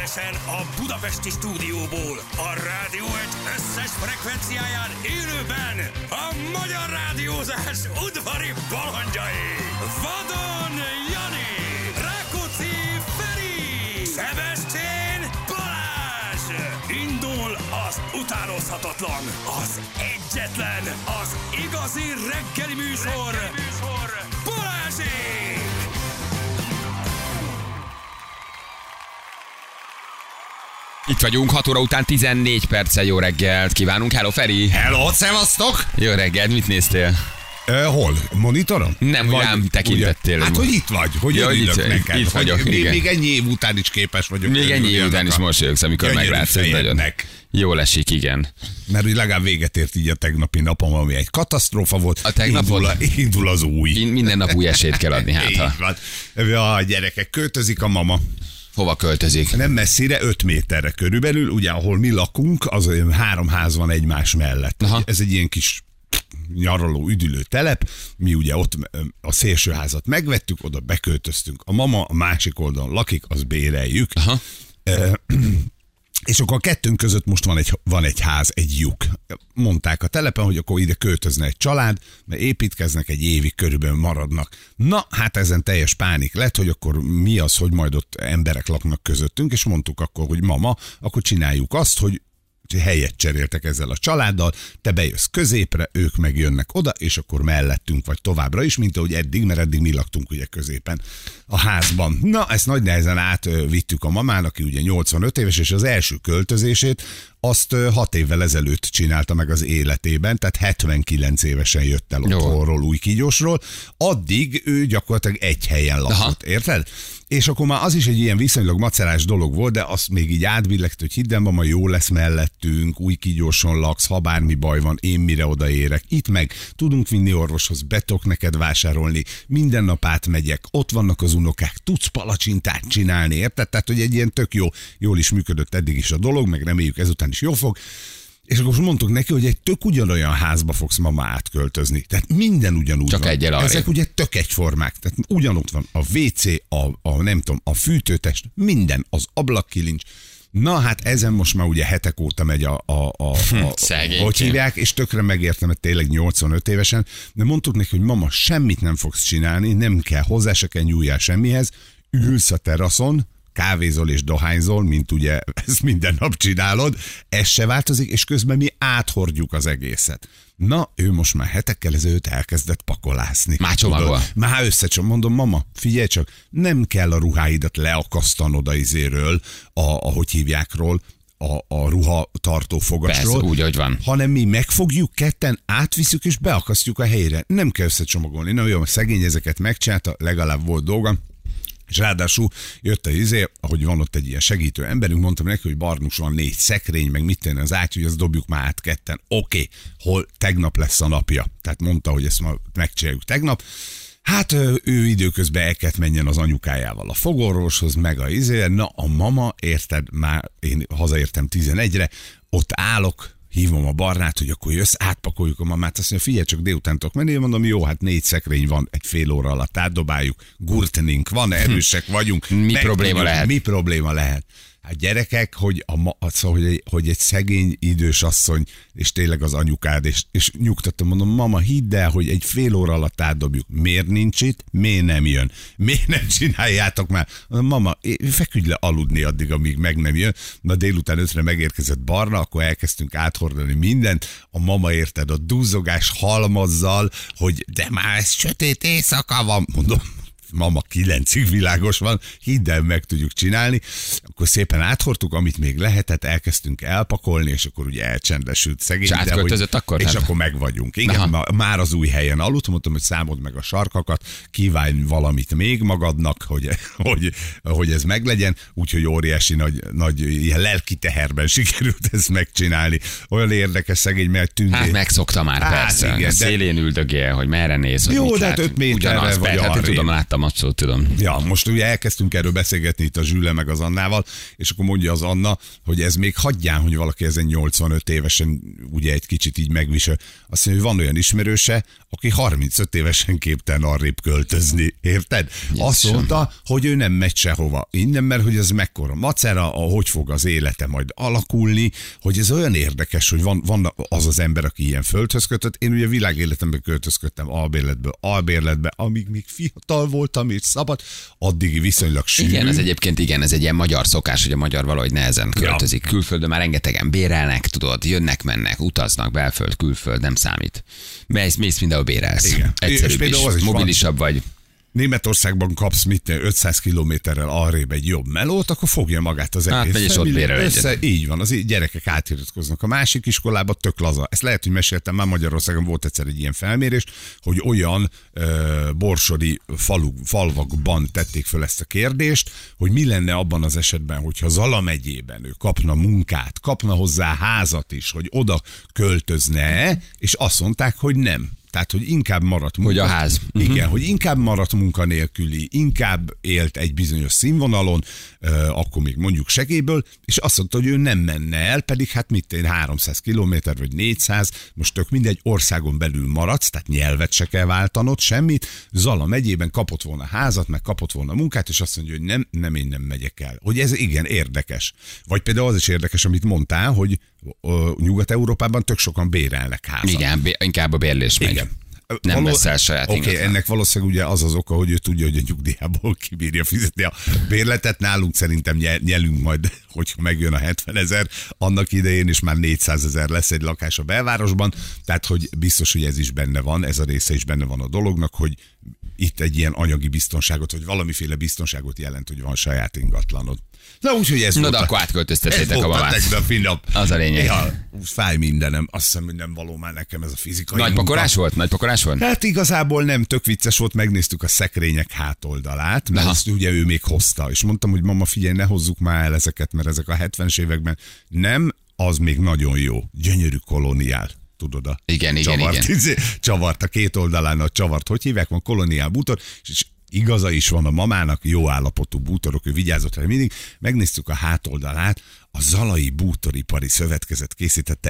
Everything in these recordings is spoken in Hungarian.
Egyenesen a budapesti stúdióból, a Rádió Egy összes frekvenciáján élőben a magyar rádiózás udvari balandjai. Vadon Jani, Rákóczi Feri, Szebestén Balázs. Indul az utánozhatatlan, az egyetlen, az igazi reggeli műsor, Balázsék! Itt vagyunk, 6 óra után 14 perccel. Jó reggelt kívánunk. Hello, Feri! Hello, szevasztok! Jó reggelt, mit néztél? Hol? Monitoron? Nem, hogy rám tekintettél. Hát, hogy itt vagy, hogy örülök neked. Itt vagyok, hogy igen. Még ennyi év után is képes vagyok. Még ennyi év után is mosolyogsz, amikor meglátsz. Nagyon jól esik, igen. Mert úgy legalább véget ért így a tegnapi napom, ami egy katasztrófa volt. A tegnapon? Indul az új. Minden nap új esélyt kell adni, hát ha. A gyerekek, költözik a mama. Hova költözik? Nem messzire, 5 méterre körülbelül, ugye ahol mi lakunk, az 3 ház van egymás mellett. Aha. Ez egy ilyen kis nyaraló, üdülő telep, mi ugye ott a szélső házat megvettük, oda beköltöztünk. A mama a másik oldalon lakik, azt béreljük. Aha. És akkor a kettőnk között most van egy ház, egy lyuk. Mondták a telepen, hogy akkor ide költözne egy család, mert építkeznek, egy évig körülbelül maradnak. Na, hát ezen teljes pánik lett, hogy akkor mi az, hogy majd ott emberek laknak közöttünk, és mondtuk akkor, hogy mama, akkor csináljuk azt, hogy helyet cseréltek ezzel a családdal, te bejössz középre, ők meg jönnek oda, és akkor mellettünk vagy továbbra is, mint ahogy eddig, mert eddig mi laktunk ugye középen a házban. Na, ezt nagy nehezen átvittük a mamán, aki ugye 85 éves, és az első költözését azt 6 évvel ezelőtt csinálta meg az életében, tehát 79 évesen jött el otthonról, Újkígyósról. Addig ő gyakorlatilag egy helyen lakott, érted? És akkor már az is egy ilyen viszonylag macerás dolog volt, de azt még így átbillegt, hogy hidd el, ma jó lesz mellettünk, Újkígyóson laksz, ha bármi baj van, én mire odaérek. Itt meg tudunk vinni orvoshoz, betok neked vásárolni, minden nap átmegyek, ott vannak az unokák, tudsz palacsintát csinálni, érted? Tehát, hogy egy ilyen tök jól is működött eddig is a dolog, meg reméljük ezután is jó fog. És akkor mondtuk neki, hogy egy tök ugyanolyan házba fogsz mama átköltözni. Tehát minden ugyanúgy csak van. Egy ezek ugye tök egyformák. Tehát ugyanott van a WC, nem tudom, a fűtőtest, minden, az ablakkilincs. Na hát ezen most már ugye hetek óta megy hogy hívják, és tökre megértem, mert tényleg 85 évesen, de mondtuk neki, hogy mama, semmit nem fogsz csinálni, nem kell, hozzá se kell nyúljál semmihez, ülsz a teraszon, kávézol és dohányzol, mint ugye ezt minden nap csinálod, ez se változik, és közben mi áthordjuk az egészet. Na, ő most már hetekkel ezelőtt elkezdett pakolászni. Már csomagol. Már mondom, mama, figyelj csak, nem kell a ruháidat leakasztanod a izéről, ahogy hívjákról, a ruhatartó fogasról. Persze, úgy, hogy van. Hanem mi megfogjuk ketten, átviszük és beakasztjuk a helyre. Nem kell összecsomagolni. Na jó, a szegény ezeket megcsinálta, legalább volt dolga. És ráadásul jött ahogy van ott egy ilyen segítő emberünk, mondtam neki, hogy Barnus van 4 szekrény, meg mit tenni az ágy, hogy azt dobjuk már át ketten. Oké, hol tegnap lesz a napja. Tehát mondta, hogy ezt ma megcsináljuk tegnap. Hát ő időközben el kellett menjen az anyukájával a fogorvoshoz, meg na a mama, érted, már én hazaértem 11-re, ott állok, hívom a Barnát, hogy akkor jössz, átpakoljuk a mamát, azt mondja, figyelj, csak délután tudok menni, mondom, jó, hát 4 szekrény van, egy fél óra alatt átdobáljuk, gurtenink van, erősek vagyunk. Mi probléma lehet? Hát gyerekek, hogy egy szegény idős asszony, és tényleg az anyukád, és nyugtattam, mondom, mama, hidd el, hogy egy fél óra alatt átdobjuk. Miért nincs itt? Miért nem jön? Miért nem csináljátok már? Mondom, mama, feküdj le aludni addig, amíg meg nem jön. Na délután 5-re megérkezett Barna, akkor elkezdtünk áthordani mindent. A mama, érted, a duzzogás halmazzal, hogy de már ez sötét éjszaka van. Mondom, mama, 9-ig világos van, hidd el, meg tudjuk csinálni. Akkor szépen áthordtuk, amit még lehetett, elkezdtünk elpakolni, és akkor ugye elcsendesült szegény. És átköltözött akkor? És akkor meg vagyunk. Igen, már az új helyen aludt, mondtam, hogy számold meg a sarkakat, kívánj valamit még magadnak, hogy ez meglegyen, úgyhogy óriási nagy ilyen lelki teherben sikerült ezt megcsinálni. Olyan érdekes szegény, mert tűnt. Hát megszokta már, persze. Igen, szélén üldögél, hogy merre néz, hogy jó, de hát 5 méterre vagy hát tudom, láttam abszolút tudom. Ja, most ugye elkezdtünk erről beszélgetni itt a Zsülle meg az Annával, és akkor mondja az Anna, hogy ez még hagyján, hogy valaki ezen 85 évesen ugye egy kicsit így megvisel. Azt mondja, hogy van olyan ismerőse, aki 35 évesen képtelen arrébb költözni, érted? Azt mondta, hogy ő nem megy sehova innen, mert hogy ez mekkora macera, hogy fog az élete majd alakulni, hogy ez olyan érdekes, hogy van az az ember, aki ilyen földhöz kötött. Én ugye világéletemben költözködtem albérletbe, amíg még fiatal voltam és szabad, addig viszonylag sűrű. Igen, ez egyébként ez egy ilyen magyar szokás, hogy a magyar valahogy nehezen költözik. Ja. Külföldön már rengetegen bérelnek, tudod, jönnek-mennek, utaznak, belföld, külföld, nem számít. Mész mindenhol bérelsz. Igen. Egyszerűbb is, mobilisabb vagy. Németországban kapsz 500 kilométerrel arrébb egy jobb melót, akkor fogja magát az egész. És ott bérel így van, az gyerekek átiratkoznak. A másik iskolában tök laza. Ezt lehet, hogy meséltem, már Magyarországon volt egyszer egy ilyen felmérés, hogy olyan borsodi falvakban tették föl ezt a kérdést, hogy mi lenne abban az esetben, hogyha Zala megyében ő kapna munkát, kapna hozzá házat is, hogy oda költözne, és azt mondták, hogy nem. Tehát, hogy inkább maradt munka. Hogy a ház. Igen, hogy inkább maradt munkanélküli, inkább élt egy bizonyos színvonalon, akkor még mondjuk segélyből, és azt mondta, hogy ő nem menne el, pedig hát 300 kilométer vagy 400, most tök mindegy, országon belül maradsz, tehát nyelvet se kell váltanod, semmit. Zala megyében kapott volna házat, meg kapott volna munkát, és azt mondja, hogy én nem megyek el. Hogy ez igen érdekes. Vagy például az is érdekes, amit mondtál, hogy Nyugat-Európában tök sokan bérelnek házat. Igen, inkább a bérlés megy. Igen. Nem veszel saját Oké, ennek valószínűleg ugye az oka, hogy ő tudja, hogy a nyugdíjából kibírja fizetni a bérletet. Nálunk szerintem nyelünk majd, hogyha megjön a 70 000, annak idején is már 400 000 lesz egy lakás a belvárosban. Tehát, hogy biztos, hogy ez is benne van, ez a része is benne van a dolognak, hogy itt egy ilyen anyagi biztonságot, vagy valamiféle biztonságot jelent, hogy van saját ingatlanod. Na úgyhogy ez volt. De akkor átköltöztetétek a mamát. Az a lényeg. Ja, fáj mindenem. Azt hiszem, hogy nem való már nekem ez a fizikai Nagy pakolás volt? Hát igazából nem, tök vicces volt, megnéztük a szekrények hátoldalát, mert azt ugye ő még hozta. És mondtam, hogy mama, figyelj, ne hozzuk már el ezeket, mert ezek a 70-es években nem, az még nagyon jó. Gyönyörű koloniál. Tudod a igen. Csavart a két oldalán, a csavart, hogy hívják, van koloniál bútor, és igaza is van a mamának, jó állapotú bútorok, ő vigyázott rá mindig. Megnéztük a hátoldalát, a Zalai Bútoripari Szövetkezet készítette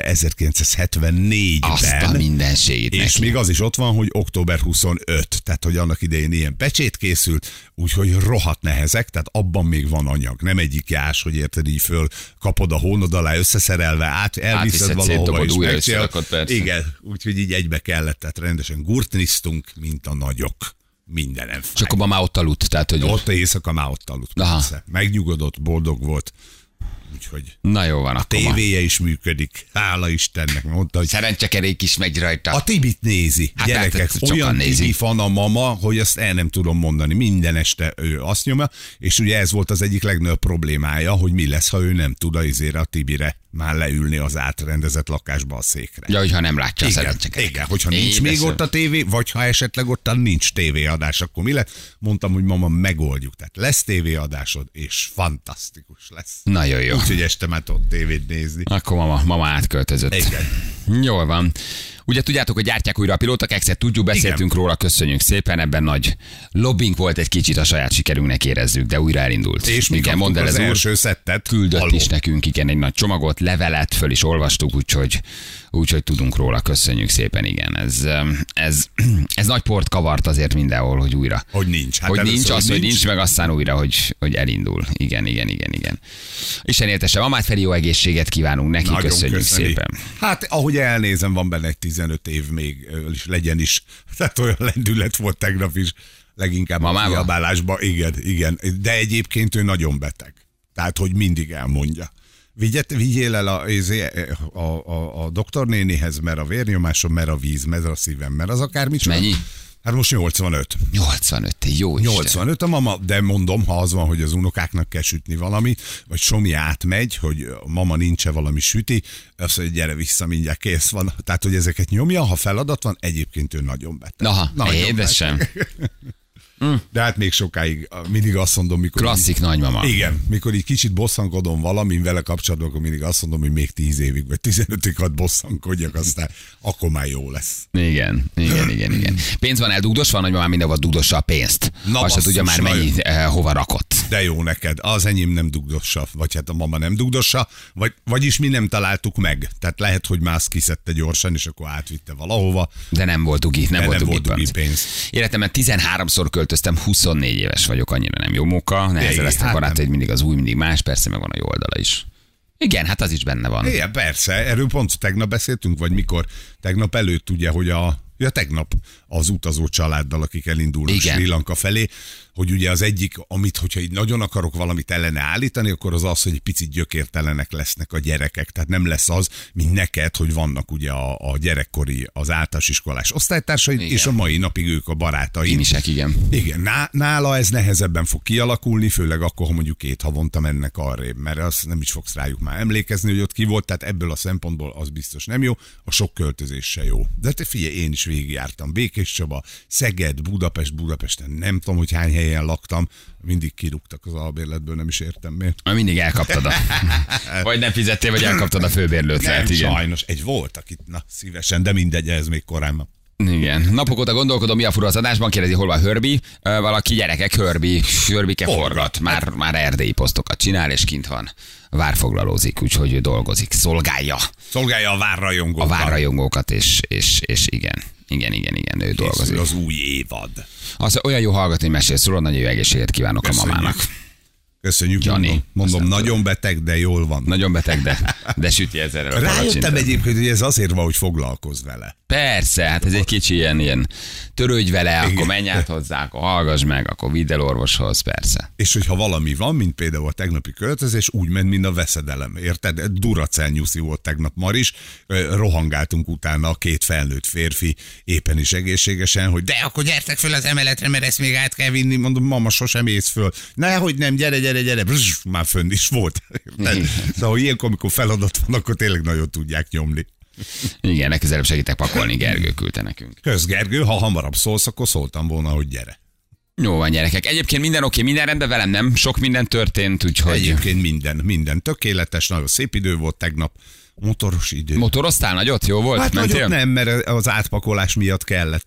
1974-ben. Azt a mindenségét és neki. még az is ott van, hogy október 25, tehát hogy annak idején ilyen pecsét készült, úgyhogy rohadt nehezek, tehát abban még van anyag. Nem egyik jás, hogy érted, így föl kapod a hónod alá összeszerelve, elviszed valahova is. Igen, úgyhogy így egybe kellett, tehát rendesen gurtnisztunk, mint a nagyok. Mindenem fáj. És akkor már ott aludt, tehát hogy... Ott éjszaka már ott aludt, persze. Megnyugodott, boldog volt. Úgyhogy na jó van, a tévéje is működik. Hála Istennek, mondta, hogy... Szerencsekerék is megy rajta. A Tibit nézi. Hát gyerekek, olyan Tibi fan a mama, hogy azt el nem tudom mondani. Minden este ő azt nyomja, és ugye ez volt az egyik legnagyobb problémája, hogy mi lesz, ha ő nem tud a Tibire már leülni az átrendezett lakásba a székre. Ja, hogyha nem látja a szerencsekerék. Igen, hogyha nincs még ott a tévé, vagy ha esetleg ott nincs tévéadás, akkor mi lesz? Mondtam, hogy mama, megoldjuk. Tehát lesz tévéadásod, és fantasztikus lesz. Nagyon jó. Úgyhogy este már tudod tévét nézni. Akkor mama átköltözött. Igen. Jól van. Ugye tudjátok, hogy gyártják újra a Pilóta Kekszet, tudjuk, beszéltünk igen. róla, köszönjük szépen, ebben nagy lobbing volt egy kicsit, a saját sikerünknek érezzük, de újra elindult. És mi igen, mondd el, az ez első szettet. Küldött is nekünk, igen, egy nagy csomagot, levelet, föl is olvastuk, úgyhogy tudunk róla, köszönjük szépen, igen. Ez nagy port kavart azért mindenhol, hogy újra. Hogy nincs. Hát hogy nincs, az, hogy nincs, meg aztán újra, hogy elindul. Igen. Isten éltesse, mamát Feri, jó egészséget kívánunk neki, nagyon köszönjük szépen. Hát ahogy elnézem, van benne egy 15 év még, legyen is. Tehát olyan lendület volt tegnap is, leginkább a kiabálásban. Igen. De egyébként ő nagyon beteg. Tehát, hogy mindig elmondja. Vigyél el a doktornénihez, mert a vérnyomásom, mert a víz, mert a szívem, mert az akármicsoda. Mennyi? Hát most 85. 85, jó Isten. 85 a mama, de mondom, ha az van, hogy az unokáknak kell sütni valamit, vagy Somi átmegy, hogy a mama nincs valami süti, azt mondja, gyere vissza, mindjárt kész van. Tehát, hogy ezeket nyomja, ha feladat van, egyébként ő nagyon beteg. Aha, édesem. De hát még sokáig mindig azt mondom, mikor... Klasszik nagymama. Igen, mikor így kicsit bosszankodom valamin vele kapcsolatban, akkor mindig azt mondom, hogy még 10 évig, vagy 15-ig hadd bosszankodjak, aztán akkor már jó lesz. Igen. Pénz van eldugdosva, nagymamám mindenhol dugdossa a pénzt. Azt se tudja már mennyi hova rakott. De jó neked, az enyém nem dugdossa, vagy hát a mama nem dugdossa, vagyis mi nem találtuk meg. Tehát lehet, hogy más kiszedte gyorsan, és akkor átvitte valahova. De nem volt dugi, nem volt dugi pénz. Életemben 13-szor költöztem, 24 éves vagyok, annyira nem jó móka. Nehezen lesznek barátaid, mindig az új, mindig más, persze meg van a jó oldala is. Igen, hát az is benne van. Igen, persze, erről pont tegnap beszéltünk, vagy mikor, tegnap előtt ugye, hogy tegnap az utazó családdal, akik elindulnak Sri Lanka felé, hogy ugye az egyik, hogyha így nagyon akarok valamit ellene állítani, akkor az, hogy egy picit gyökértelenek lesznek a gyerekek. Tehát nem lesz az, mint neked, hogy vannak ugye a gyerekkori, az általános iskolás osztálytársaid, és a mai napig ők a barátaid. Finisek, igen. Igen, nála ez nehezebben fog kialakulni, főleg akkor, ha mondjuk 2 havonta mennek arrébb, mert azt nem is fogsz rájuk már emlékezni, hogy ott ki volt, tehát ebből a szempontból az biztos nem jó, a sok költözés se jó. De te figyelj, én is végigjártam Békéscsaba, Szeged, Budapesten, nem tudom, hogy hány helyen laktam, mindig kirúgtak az albérletből, nem is értem miért. Mindig elkaptad vagy nem fizettél, vagy elkaptad a főbérlőt. Nem, igen. Sajnos. Egy volt, akit szívesen, de mindegy, ez még korán van. Igen. Napok óta gondolkodom, mi a fura az adásban, kérdezi, hol van Hörbi. Valaki gyerekek, Hörbike forgat. Már erdélyi posztokat csinál, és kint van. Várfoglalózik, úgyhogy ő dolgozik. Szolgálja a várrajongókat. A várrajongókat, és igen. Igen, ő dolgozik. Az új évad. Az olyan jó hallgatni, hogy mesélsz róla, nagyon jó egészséget kívánok. Köszönjük a mamának. Köszönjük, Jani. Mondom, nagyon beteg, de jól van. Nagyon beteg, de süti ezzel. Rájöttem egyébként, hogy ez azért van, hogy foglalkozz vele. Persze, hát ez egy kicsi ilyen törődj vele, akkor menj át hozzá, akkor hallgass meg, akkor vidd el orvoshoz, persze. És hogyha valami van, mint például a tegnapi költözés, úgy ment, mint a veszedelem, érted? Duracell nyuszi volt tegnap Maris, rohangáltunk utána a 2 felnőtt férfi, éppen is egészségesen, hogy de akkor gyertek föl az emeletre, mert ezt még át kell vinni, mondom, mama, sosem ész föl. Nehogy nem, gyere, már fönn is volt. Szóval ilyenkor, amikor feladat van, akkor tényleg nagyon tudják nyomni. Igen, legközelebb segítek pakolni, Gergő küldte nekünk. Kösz, Gergő, ha hamarabb szólsz, akkor szóltam volna, hogy gyere. Jó van, gyerekek. Egyébként minden oké, minden rendben, velem nem sok minden történt, úgyhogy... Egyébként minden tökéletes, nagyon szép idő volt tegnap. Motoros idő. Motoroztál nagyot? Jó volt? Hát nagyot nem, mert az átpakolás miatt kellett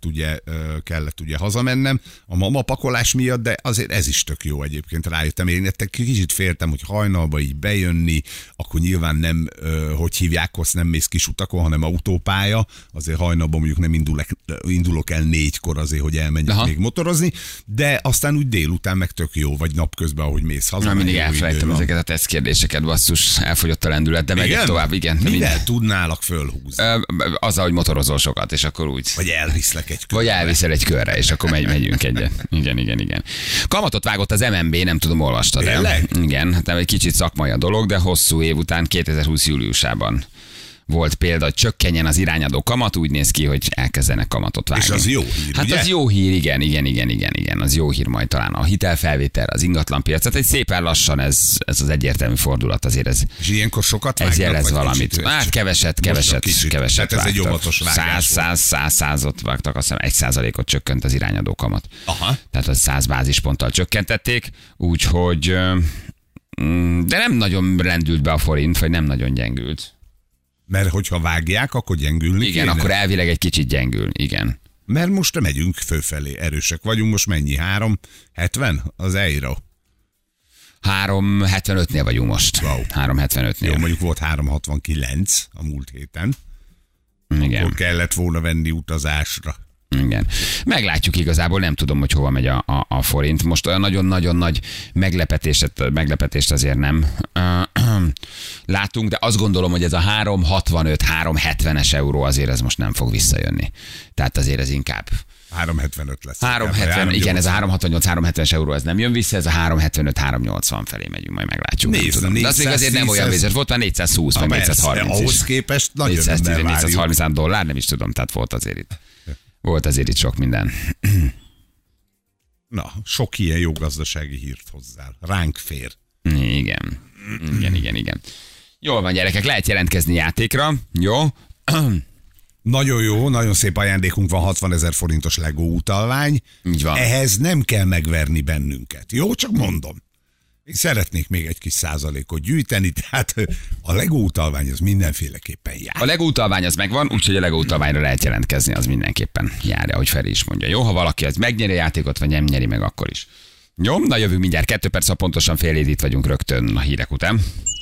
ugye hazamennem, a mama pakolás miatt, de azért ez is tök jó egyébként, rájöttem. Én kicsit féltem, hogy hajnalba így bejönni, akkor nyilván nem, hogy hívják, azt nem mész kis utakon, hanem autópálya, azért hajnalban mondjuk nem indulok el 4-kor azért, hogy elmenjek még motorozni, de aztán úgy délután meg tök jó, vagy napközben, ahogy mész haza. Mindig elfelejtem ezeket a tesztkérdéseket, basszus, elfogyott a lendület, de megyek tovább, igen. Mivel tudnálak fölhúzni? Azzal, hogy motorozol sokat, és akkor úgy. Vagy elviszlek egy körre. Vagy elviszel egy körre, és akkor megyünk egyet. Igen. Kamatot vágott az MNB, nem tudom, olvastad el. Igen, hát egy kicsit szakmai a dolog, de hosszú év után 2020 júliusában volt példa, hogy csökkenjen az irányadó kamat, úgy néz ki, hogy elkezdenek kamatot vágni. És az jó hír, hát ugye? Az jó hír, igen, az jó hír majd talán a hitelfelvétel, az ingatlanpiac, tehát egy szépen lassan ez az egyértelmű fordulat azért ez. És ilyenkor sokat vágnak? Ez jelez valamit. Kicsit, hát keveset tehát ez egy óvatos vágás. 100-ot vágtak, azt hiszem 1%-ot csökkent az irányadó kamat. Aha. Tehát az 100 bázisponttal csökkentették, úgyhogy de nem nagyon rendült be a forint, vagy nem nagyon gyengült. Mert hogyha vágják, akkor gyengülni igen, kéne. akkor elvileg egy kicsit gyengül, igen. Mert most megyünk fölfelé, erősek vagyunk, most mennyi? 3,70 az euró? 3,75-nél vagyunk most. Wow. 3,75-nél. Jó, mondjuk volt 3,69 a múlt héten. Igen. Akkor kellett volna venni utazásra. Igen. Meglátjuk igazából, nem tudom, hogy hova megy a forint. Most olyan nagyon-nagyon nagy meglepetést azért nem látunk, de azt gondolom, hogy ez a 3,65-3,70-es euró azért ez most nem fog visszajönni. Tehát azért ez inkább 3,75 lesz. 3,70, igen, ez a 3,68-3,70-es euró, ez nem jön vissza, ez a 3,75-3,80 felé megyünk, majd meglátjuk. De az még azért nem olyan biztos, volt már 420 vagy 430 is. Ahhoz képest nagyon nem 430 dollár, nem is tudom, tehát volt azért itt. Volt azért itt sok minden. Na, sok ilyen jó gazdasági hírt hozzá. Ránk fér. Igen. Jól van, gyerekek, lehet jelentkezni játékra. Jó? Nagyon jó, nagyon szép ajándékunk van, 60 000 forintos Lego utalvány. Így van. Ehhez nem kell megverni bennünket. Jó, csak mondom. Én szeretnék még egy kis százalékot gyűjteni, tehát a Lego utalvány az mindenféleképpen jár. A Lego utalvány az megvan, úgyhogy a Lego utalványra lehet jelentkezni, az mindenképpen járja, ahogy Feri is mondja. Jó, ha valaki az megnyeri a játékot, vagy nem nyeri meg, akkor is. Jó, na jövünk mindjárt, 2 perc, pontosan fél itt vagyunk rögtön a hírek után.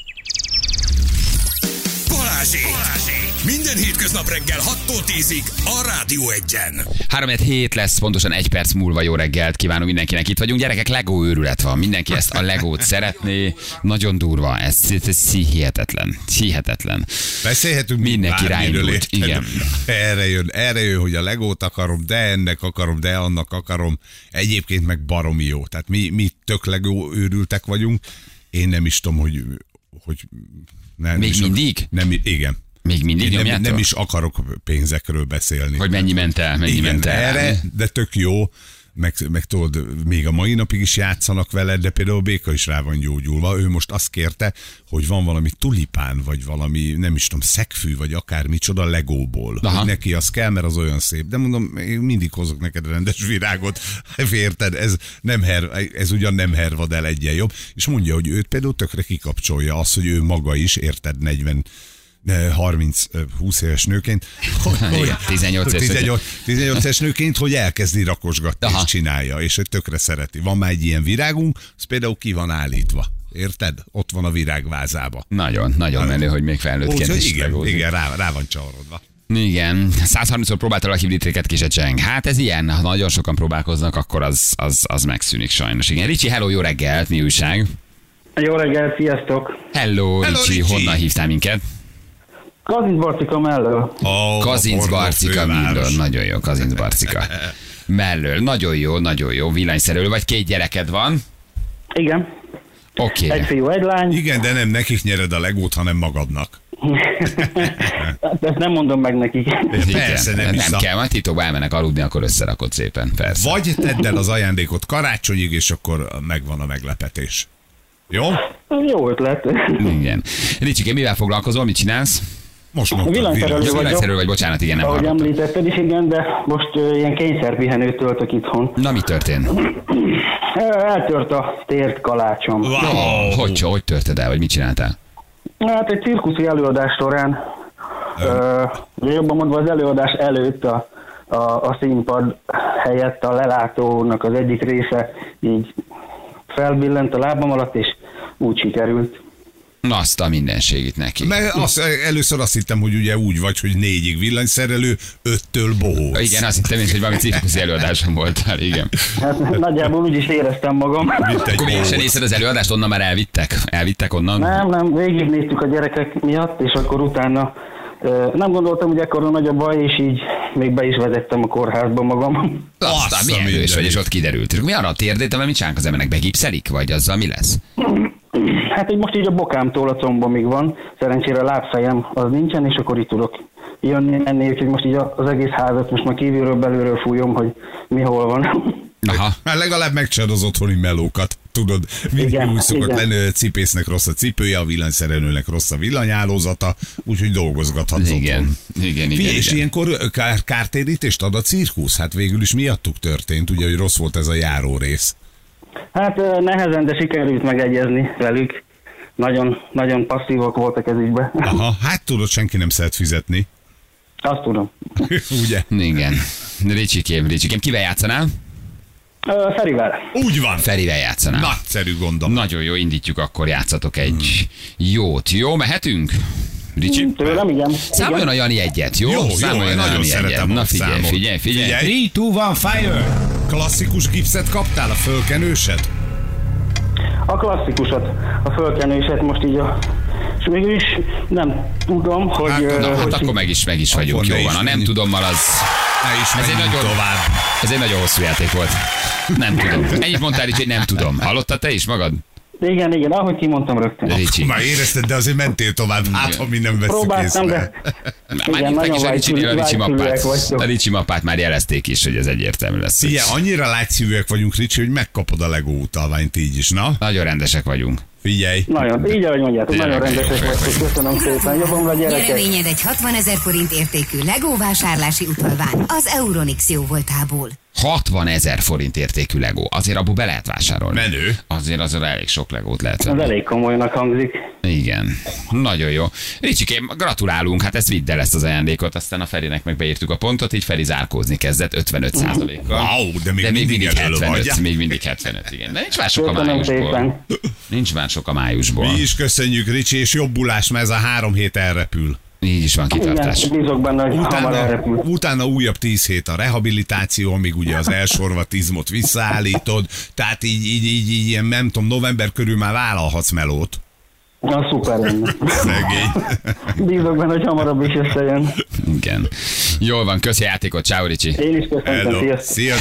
Balázsék! Minden hétköznap reggel 6-tól 10-ig a Rádió 1-en. 3-7 lesz, pontosan 1 perc múlva. Jó reggelt kívánunk mindenkinek, itt vagyunk. Gyerekek, Lego őrület van. Mindenki ezt a Legót szeretné. Nagyon durva. Ez hihetetlen. Beszélhetünk mindenki ráindult. Igen. Erre jön, hogy a Legót akarom, de ennek akarom, de annak akarom. Egyébként meg baromi jó. Tehát mi tök Legó őrültek vagyunk. Én nem is tudom, hogy nem, még mindig? Igen. Még mindig nem is akarok pénzekről beszélni. Hogy mennyi ment el, ment el. Erre, de tök jó, meg tudod, még a mai napig is játszanak veled, de például Béka is rá van gyógyulva. Ő most azt kérte, hogy van valami tulipán, vagy valami, nem is tudom, szegfű, vagy akár micsoda Legóból. Hogy neki az kell, mert az olyan szép. De mondom, én mindig hozok neked rendes virágot. Érted? Ez ugyan nem hervad el egyen jobb. És mondja, hogy őt például tökre kikapcsolja az, hogy ő maga is, érted, 30-20 éves nőként, 18 éves nőként, hogy elkezdi rakosgatni és csinálja, és hogy tökre szereti. Van már egy ilyen virágunk, az például ki van állítva. Érted? Ott van a virágvázába. Nagyon menő, hogy még felnőttként is. Igen, rá van csavarodva. Igen, 130-szor próbálta a hibridréket ki se cseng. Hát ez ilyen, ha nagyon sokan próbálkoznak, akkor az megszűnik sajnos. Igen, Ricsi, hello, jó reggelt, mi újság? Jó reggelt, sziasztok! Hello Ricsi, honnan hívtál minket? Kazincbarcika mellől. Kazincbarcika mellől, nagyon jó, Kazincbarcika mellől, nagyon jó, villanyszerelő vagy, 2 gyereked van? Igen. Oké. Egy fiú, egy lány. Igen, de nem nekik nyered a Legót, hanem magadnak. Ezt nem mondom meg nekik. Persze, nem kell, majd titokban elmennek aludni, akkor összerakod szépen, persze. Vagy tedd el az ajándékot karácsonyig, és akkor megvan a meglepetés. Jó? Jó ötlet. Igen. Ricsike, mivel foglalkozol, mit csinálsz? Most mondtam, villanyszerelő vagy, bocsánat, igen, nem hallottam. Ahogy említetted is, igen, de most ilyen kényszerpihenőt töltök itthon. Na, mi történt? Eltört a tért kalácsom. Wow. Hogy törted el, vagy mit csináltál? Hát egy cirkuszi előadás során, jobban mondva az előadás előtt a színpad helyett a lelátónak az egyik része így felbillent a lábam alatt, és úgy sikerült. Na, azt a mindenségit neki. Először azt hittem, hogy ugye úgy vagy, hogy 4-ig villanyszerelő, 5-től bohóc. Igen, azt hittem én, hogy valami cirkuszi előadásom voltál, igen. Hát nagyjából úgy is éreztem magam. Akkor mégsem nézted az előadást, onnan már elvittek? Elvittek onnan? Nem, végignéztük a gyerekek miatt, és akkor utána nem gondoltam, hogy ekkora nagy a baj, és így még be is vezettem a kórházba magam. Aztán milyen erős vagy, és ott kiderült. Mi arra a térdét, mert mit csinálnak az embernek? Begipszelik, vagy azzal mi lesz? Hát most így a bokámtól a combomig van, szerencsére a lábfejem az nincsen, és akkor itt tudok jönni, menni, úgyhogy most így az egész házat most már kívülről, belülről fújom, hogy mi hol van. Aha. Már legalább megcsinálod az otthoni melókat, tudod, mindig úgy szokott lenni, hogy a cipésznek rossz a cipője, a villanyszerelőnek rossz a villanyhálózata, úgyhogy dolgozgathatsz igen. És ilyenkor kártérítést ad a cirkusz? Hát végül is miattuk történt, ugye, hogy rossz volt ez a járórész. Hát nehezen, de sikerült megegyezni velük. Nagyon, nagyon passzívak voltak ez ügyben. Aha, hát tudod, senki nem szeret fizetni. Azt tudom. Ugye? Igen. Ricsikém, kivel játszanál? Ferivel. Úgy van. Ferivel játszanál. Nagyszerű gondom. Nagyon jó, indítjuk, akkor játszatok egy jót. Jó, mehetünk? Ricsi? Tőlem, igen. Számoljon a Jani egyet, jó? Számoljon nagyon szeretem. Na figyelj. 3, 2, 1, fire! Klasszikus gipszet kaptál, a fölkenőset? A klasszikusat, a fölkenőset most így és mégis nem tudom, hogy... Hát akkor meg is vagyunk, jó van. Ha nem tudommal, az... Ez egy nagyon hosszú játék volt. Nem tudom. Ennyit mondtál is, hogy nem tudom. Hallottad te is magad? Igen, ahogy kimondtam rögtön. Már érezted, de azért mentél tovább, hát ha mi nem veszük észre. Igen, nagyon a Ricsi mappát már jelezték is, hogy ez egyértelmű lesz. Igen, annyira lágyszívűek vagyunk, Ricsi, hogy megkapod a Lego utalványt így is, na? Nagyon rendesek vagyunk. Figyelj. Nagyon, így ahogy mondjátok, nagyon rendesek vagytok, köszönöm szépen, jobban vagy gyerekek. Nyereményed egy 60 000 forint értékű Lego vásárlási utalvány az Euronix jó voltából. 60 000 forint értékű Lego. Azért abból be lehet vásárolni. Menő. Azért elég sok Legót lehet venni. Ez elég komolynak hangzik. Igen, nagyon jó. Ricsikém, gratulálunk, hát ezt vidd el ezt az ajándékot, aztán a Ferinek meg beírtuk a pontot, így Feri zárkózni kezdett 55%-kal. Wow, de még mindig 75, vagy. Még mindig 75, igen. De nincs már sok a májusból. Nincs már sok a májusból. Mi is köszönjük, Ricsi, és jobbulás, mert ez a 3 hét elrepül. Így is van kitartás. Igen, bízok benne, hogy hamar elrepül. Utána újabb 10 hét a rehabilitáció, amíg ugye az elsorvatizmot visszaállítod, tehát így ilyen, nem tudom, november körül már vállalhatsz melót. Na, szuper lenne. Szegény. Bízok benne, hogy hamarabb is összejön. Igen. Jól van, köszi a játékot, ciao Ricsi. Én is köszönöm, Szia.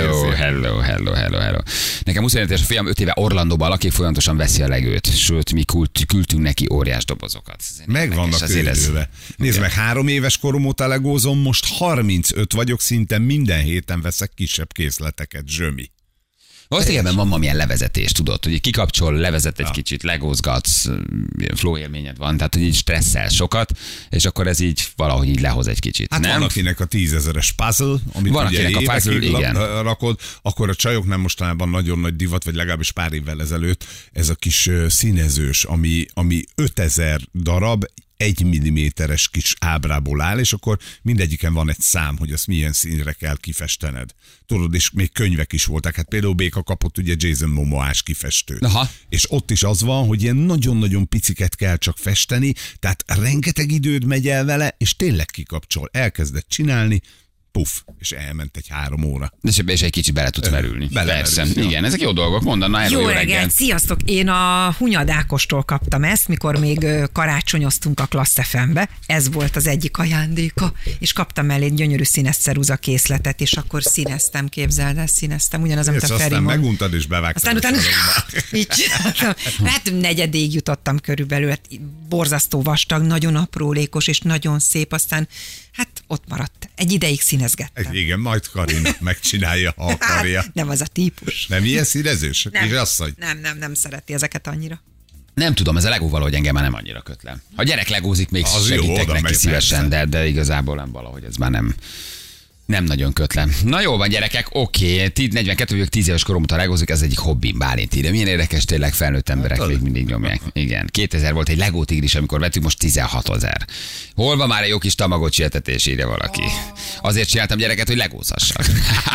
Hello. Nekem 25 éves a fiam 5 éve Orlandóban lakik, folyamatosan veszi a legőt, sőt, mi küldtünk neki óriás dobozokat. Megvannak küldőve. Nézd meg, 3 éves korom óta legózom, most 35 vagyok, szinte minden héten veszek kisebb készleteket, zsömi. Most igen, van valamilyen levezetés, tudod, hogy kikapcsol, levezet egy kicsit, legózgatsz, flow élményed van, tehát hogy így stresszel sokat, és akkor ez így valahogy így lehoz egy kicsit. Hát nem? van akinek a 10 000-es puzzle, amit van ugye akinek a puzzle, rakod, akkor a csajok nem mostanában nagyon nagy divat, vagy legalábbis pár évvel ezelőtt, ez a kis színezős, ami 5000 darab, 1 milliméteres kis ábrából áll, és akkor mindegyiken van egy szám, hogy azt milyen színre kell kifestened. Tudod, és még könyvek is voltak. Hát például Béka kapott ugye Jason Momoás kifestőt. Aha. És ott is az van, hogy ilyen nagyon-nagyon piciket kell csak festeni, tehát rengeteg időd megy el vele, és tényleg kikapcsol. Elkezdett csinálni, puff, és elment egy 3 óra. És egy kicsit bele tudsz merülni. Persze. Igen, ezek jó dolgok, mondaná. Jó reggelt, sziasztok! Én a Hunyad Ákostól kaptam ezt, mikor még karácsonyoztunk a Klassz FM-be. Ez volt az egyik ajándéka, és kaptam el egy gyönyörű színes ceruza készletet, és akkor színeztem, képzeld el, színeztem. Ugyanaz, amit a Feri aztán mond. meguntad, és bevágtad. Aztán utána így csináltam. Hát negyedéig jutottam körülbelül, hát borzasztó vastag, nagyon aprólékos, és nagyon szép, aztán hát ott maradt. Egy ideig színezgettem. Igen, majd Karina megcsinálja, ha akarja. Hát, nem az a típus. Nem ilyen színezős? Nem szereti ezeket annyira. Nem tudom, ez a Lego valahogy engem már nem annyira kötlem. Ha gyerek legózik, még az segítek jó, neki szívesen, de igazából nem valahogy ez már nem nagyon kötlem. Na jó van, gyerekek, oké. 42 vagyok, 10 éves korom óta legózik, ez egyik hobbim, Bálint ide. Milyen érdekes, tényleg felnőtt emberek még mindig nyomják. Igen, 2000 volt egy Lego tigris, amikor vettük, most 16 000. Hol van már egy jó kis Tamagocsi etetés, írja valaki. Azért csináltam gyereket, hogy legózhassak.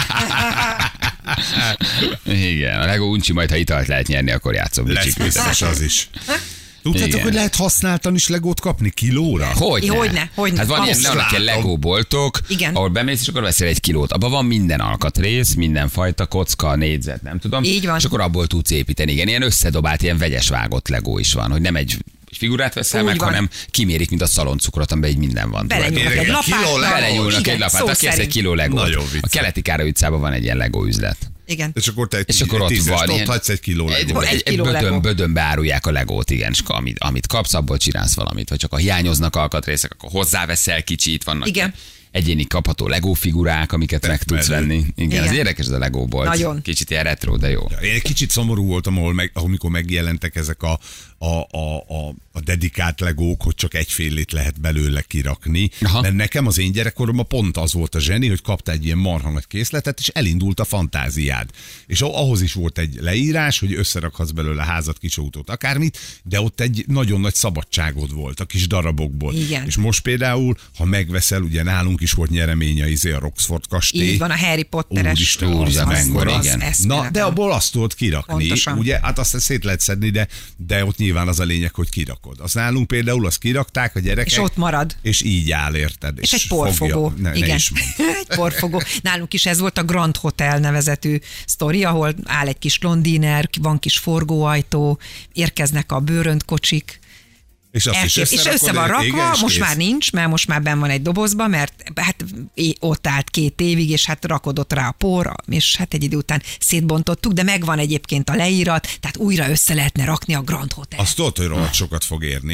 Igen, a Lego uncsi, majd ha italt lehet nyerni, akkor játszom. Lesz az is. Tudtátok, hogy lehet használtan is legót kapni kilóra? Hogyne. Hát van ilyen Lego boltok, ahol bemész, és akkor veszel 1 kilót. Abban van minden alkatrész, mindenfajta kocka, négyzet, nem tudom. Így van. És akkor abból tudsz építeni. Igen, ilyen összedobált, ilyen vegyes vágott Lego is van, hogy nem egy figurát veszel meg, hanem kimérik, mint a szaloncukrot, amiben így minden van. Belenyúlnak egy lapát. Belenyúlnak egy lapát. Aki ezt 1 kiló Legót. A Keleti Károly utcában van egy ilyen Lego üzlet. Igen. És akkor te ott van, hagysz 1 kiló Legót. Egy bödönbe árulják a Legót, igen, és amit kapsz, abból csinálsz valamit. Vagy csak a hiányoznak alkatrészek, akkor hozzáveszel kicsit, vannak igen. egyéni kapható Lego figurák, amiket meg tudsz venni. Igen, ez érdekes, ez a Lego bolt. Nagyon. Kicsit ilyen retro, de jó. Én egy kicsit szomorú voltam, amikor megjelentek ezek a dedikált legók, hogy csak egyfélét lehet belőle kirakni. Aha. Mert nekem az én gyerekkoromban pont az volt a zseni, hogy kapta egy ilyen marha nagy készletet, és elindult a fantáziád. És ahhoz is volt egy leírás, hogy összerakhatsz belőle házat, kicsótót, akármit, de ott egy nagyon nagy szabadságod volt a kis darabokból. Igen. És most például, ha megveszel, ugye nálunk is volt nyereménye a Roxford kastély. Így van, a Harry Potteres. Na, de abból azt tudod kirakni. Pontosan. Ugye, hát azt szét lehet szedni, de ott nyilván az a lényeg, hogy kirakod. Azt nálunk például azt kirakták a gyerekek. És ott marad. És így áll, érted? És egy porfogó. Igen. Egy porfogó. Nálunk is ez volt a Grand Hotel nevezetű sztori, ahol áll egy kis londiner, van kis forgóajtó, érkeznek a bőröntkocsik. És össze van rakva, most már nincs, mert most már benn van egy dobozba, mert hát ott állt 2 évig, és hát rakodott rá a por, és hát egy idő után szétbontottuk, de megvan egyébként a leírat, tehát újra össze lehetne rakni a Grand Hotel. Azt tudod, hogy rohadt sokat fog érni.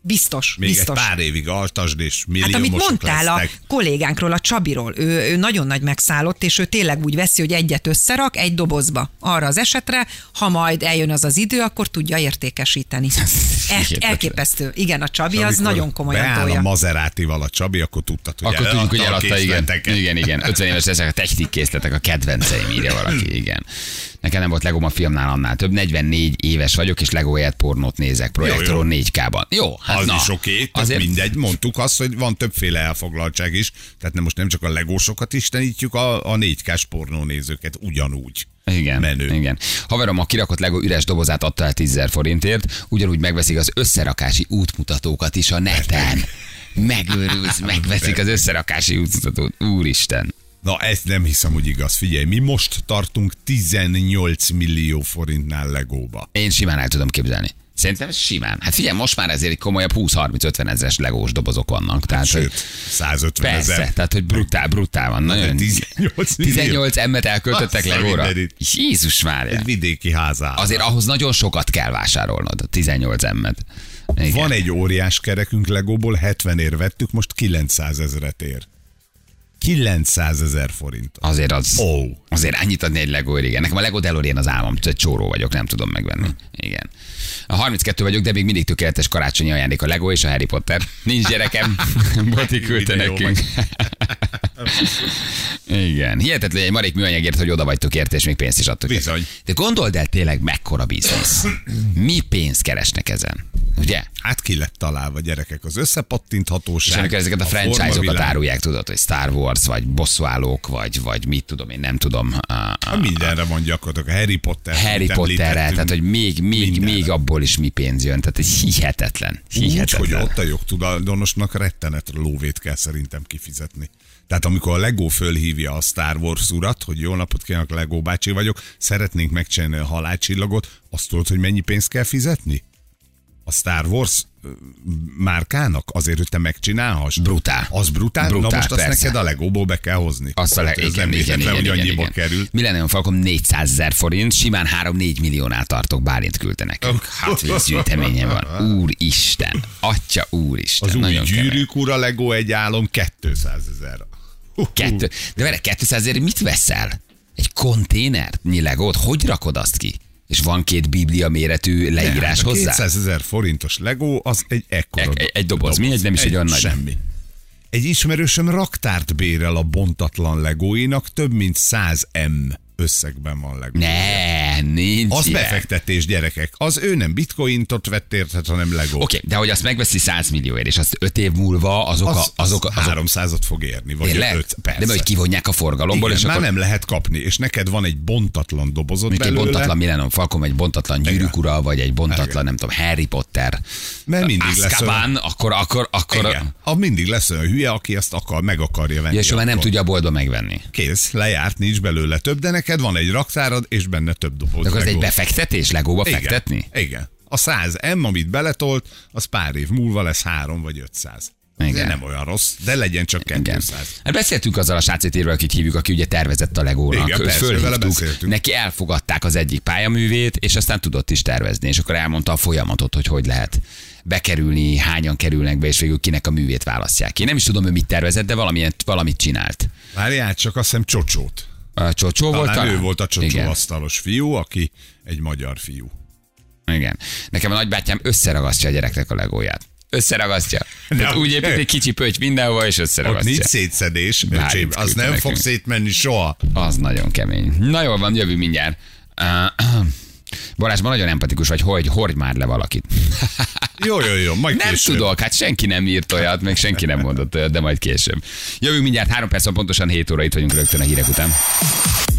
Biztos. Még biztos. egy pár évig altasd, és milliómosok amit mondtál lesznek. a kollégánkról, a Csabiról, ő nagyon nagy megszállott, és ő tényleg úgy veszi, hogy egyet összerak egy dobozba arra az esetre, ha majd eljön az az idő, akkor tudja értékesíteni. Elképesztő. Igen, a Csabi az nagyon komolyan beáll tolja. a Maseratival a Csabi, akkor tudtad, hogy akkor tudjuk, hogy eladta eladta, igen. készleteket. Igen. 50 éves ezek a technikkészletek, a kedvenceim, írja valaki, igen. Nekem nem volt Legóm a filmnál annál több, 44 éves vagyok, és Lego helyett pornót nézek projektoron 4K-ban. Jó, hát az na. is oké, azért mindegy. Mondtuk azt, hogy van többféle elfoglaltság is, tehát most nem csak a legósokat istenítjük, a 4K-s pornónézőket ugyanúgy. Igen, menő. igen. Haverom a kirakott Lego üres dobozát adta el 10 000 forintért, ugyanúgy megveszik az összerakási útmutatókat is a neten. Megőrülsz, megveszik az összerakási útmutatót. Úristen. Na, ezt nem hiszem, hogy igaz. Figyelj, mi most tartunk 18 millió forintnál Legóba. Én simán el tudom képzelni. Szerintem simán. Hát figyelj, most már ezért egy komolyabb 20-30-50 ezeres legós dobozok vannak. Tehát, sőt, 150 persze, ezer. tehát hogy brutál van. Nagyon 18 emmet elköltöttek Legóra. Jézus Mária. Egy vidéki házá. Azért ahhoz nagyon sokat kell vásárolnod, a 18 emmet. Igen. Van egy óriás kerekünk Legóból, 70 ér vettük, most 900 ezeret ér. 900 000 forint. Azért azért annyit adni egy Lego, igen. Nekem a Lego DeLorean az álmom, egy csóró vagyok, nem tudom megvenni. Igen. A 32 vagyok, de még mindig tökéletes karácsonyi ajándék a Lego és a Harry Potter. Nincs gyerekem, Boti küldte nekünk. Igen. Hihetetlen, egy marék műanyagért, hogy oda vagytok érte, és még pénzt is adtok. Bizony. De gondold el tényleg mekkora biznisz. Mi pénzt keresnek ezen? Ugye? Hát ki lett találva, gyerekek, az összepattinthatóság. És amikor ezeket a franchise-okat formavilág. árulják, tudod, hogy Star Wars, vagy bosszúállók, vagy mit tudom, én nem tudom. Mindenre van gyakorlatilag, a Harry Potter. Harry Potterre, tehát hogy még abból is mi pénz jön, tehát egy hihetetlen. Úgy, hogy ott a jogtulajdonosnak rettenetre lóvét kell szerintem kifizetni. Tehát amikor a Lego fölhívja a Star Wars urat, hogy jó napot kívánok, Lego bácsi vagyok, szeretnénk megcsinálni a halálcsillagot, azt tudod, hogy mennyi pénzt kell fizetni? A Star Wars márkának azért, hogy te megcsinálhass. Brutál. Az brutál? Na most azt persze. neked a Legóból be kell hozni. Azt a igen. Kerül. Millennium Falcon 400 000 forint, simán 3-4 milliónál tartok, Bálint küldte nekünk. Hát, ez gyűjteménye van. Úristen. Atya úristen. Az új nagyon Gyűrűk ura Lego egy álom 200 000. De vele 200 000 mit veszel? Egy konténernyi Legót? Hogy rakod azt ki? És van 2 biblia méretű leírás hozzá? 200 000 forintos Lego, az egy ekkora egy doboz. Mindegy, nem is egy olyan nagy. Semmi. Egy ismerősöm raktárt bérel a bontatlan Legóinak, több mint 100 M összegben van Lego. Nincs az ilyen. befektetés, gyerekek. Az ő nem bitcointot vett érted, hanem Lego. Oké, de hogy azt megveszi 100 millióért, és azt 5 év múlva azok 300-at fog érni, vagy 5, persze. De hogy kivonják a forgalomból, igen, és már akkor... nem lehet kapni, és neked van egy bontatlan dobozod belőle. Egy bontatlan Millennium Falcon, vagy egy bontatlan Gyűrűk ura, vagy egy bontatlan, nem tudom, Harry Potter. Mert mindig Azkaban, akkor... Igen. Mindig lesz olyan hülye, aki ezt meg akarja venni. Ja, és már nem tudja a boltba megvenni. Kész, lejárt, nincs belőle több, de neked van egy raktárad, és benne több doboz. De akkor ez Lego. egy befektetés, Legóba fektetni? Igen. A 100 M, amit beletolt, az pár év múlva lesz 3 vagy 500. Igen. Nem olyan rossz, de legyen csak 200. Hát beszéltünk azzal a srácétéről, akit hívjuk, aki ugye tervezett a Legónak. Igen, persze, vele beszéltünk. Neki elfogadták az egyik pályaművét, és aztán tudott is tervezni, és akkor elmondta a folyamatot, hogy lehet bekerülni, hányan kerülnek be, és végül kinek a művét választják. Én nem is tudom, ő mit tervezett, de valamit csinált. Várjál, csak azt hiszem Csocsót. Csocsó volt talán? Ő volt a Csocsó asztalos fiú, aki egy magyar fiú. Igen. Nekem a nagybátyám összeragasztja a gyereknek a Legóját. Összeragasztja. Tehát úgy épít egy kicsi pöty mindenhova, és összeragasztja. Ott nincs szétszedés, öcsém, az nem fog szétmenni soha. Az nagyon kemény. Na jól van, jövünk mindjárt. Balázs, ma nagyon empatikus vagy, hogy hordj már le valakit. Jó, majd nem később. tudok, hát senki nem írt olyat, meg senki nem mondott olyat, de majd később. Jövünk mindjárt, 3 perc, pontosan 7 óra, itt vagyunk rögtön a hírek után.